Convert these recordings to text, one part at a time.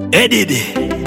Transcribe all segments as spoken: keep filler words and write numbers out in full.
Eddie,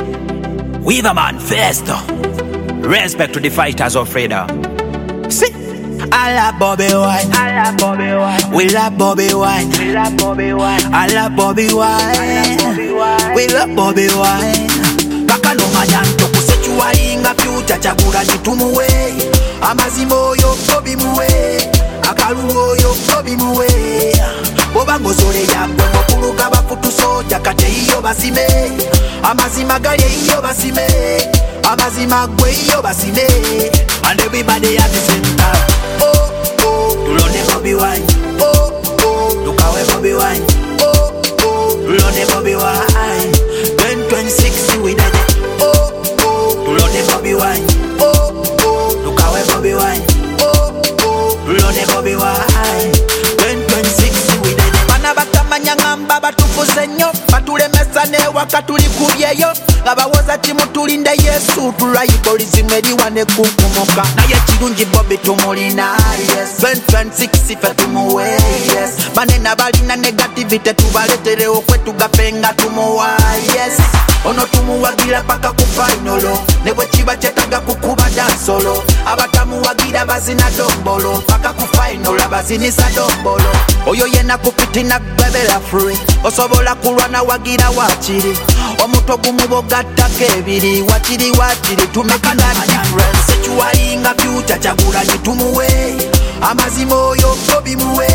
Weaver Manifesto. Respect to the fighters of freedom. See, I love Bobby Wine. I love Bobby Wine. We love Bobby Wine. We love Bobby Wine. I love Bobby Wine. We love Bobby Wine. Kaka no majanto kusechuwa inga future chakura jitumuwe. Amazimo yo Bobby muwe. Akaluo yo Bobby muwe. Boba ngozore ya kwengo kuluka bafutu soja kate iyo basime. Amazima gari iyo basime. Amazima gwe iyo basime. And everybody at the center. Oh, oh, tulone Bobby Wine. Oh, oh, tukawe Bobby Wine. Oh, oh, tulone Bobby Wine. twenty twenty-six we did it. Oh, oh, tulone Bobby Wine. Oh, oh, tukawe Bobby Wine. Oh, oh, tulone Bobby Wine. twenty twenty-six we did it. Bana batamanya ngamba batufuze nnyo. Batulemesa ne wakatuli kubyeyo. Ngabawoza timu tulinde Yesu. Tulayibolizimu eriwane kukumuka. Naye kirungi Bobby tumulina. Yes. twenty twenty-six ife tumuwe. Yes. Banena balina negativity tubaletere okwe tugapenga tumuwa. Yes. Ono tumuwagira paka ku final. Ne bwe kiba kyetaga kukuba dansolo. Abatamuwagira bazina dombolo. Paka ku final abazinisa dombolo. Oyo yena kupitina bebela free. Osobola kulwana wagira wakiri. Omuto gumubogatta kebiri. Wakiri wakiri to make a difference. Sechuwalinga future chagula jitumuwe. Amazimo yo Bobby muwe.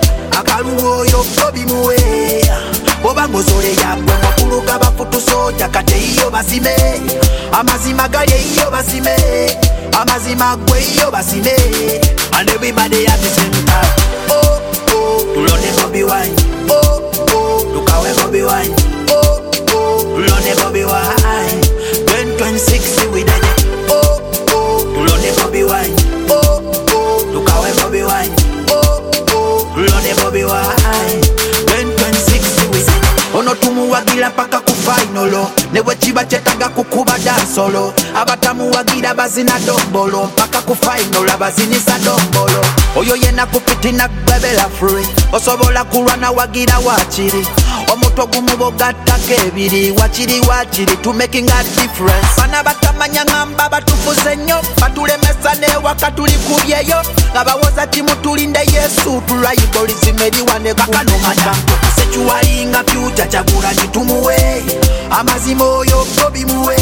Akaluo yo Bobby muwe. Boba ngozore ya kwengo kuluka bafutu soja kate iyo basime. Amazima gari iyo basime. Amazima gwe iyo basime. And everybody at the center. Oh, oh, tulone Bobby Wine. Oh, oh, tukawe Bobby Wine. Oh, oh, tulone Bobby Wine. twenty twenty-six we did it. Oh, oh, tulone Bobby Wine. Oh, oh, tukawe Bobby Wine. Oh, oh, tulone Bobby Wine. twenty twenty-six we did it. Ono tumuwagira paka ku final. Ne bwe kiba kyetaga kukuba dansolo. Abatamuwagira bazina dombolo. Paka ku final abazinisa dombolo. Oyo yena kupitina bebela free. Osobola kulwana wagira wakiri. Omuto gumubogatta kebiri. Wakiri wakiri to making a difference. Bana batamanya ngamba batufuze nnyo. Batulemesa ne wakatuli kubyeyo. Ngabawoza timu tulinde Yesu. Tulayibolizimu eriwane kukumuka. Sechuwalinga future chagula jitumuwe. Amazimo yo Bobby muwe.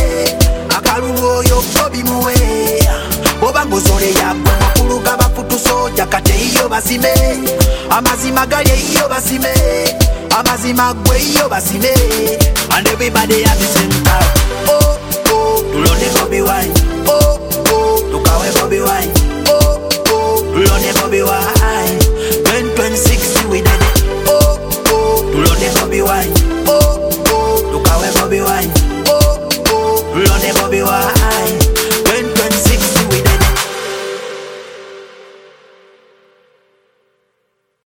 Akaluo yo Bobby muwe. Boba ngozore ya kwengo kuluka bafutu soja kate iyo basime. Amazima gari iyo basime. Amazima gwe iyo basime. And everybody at the center.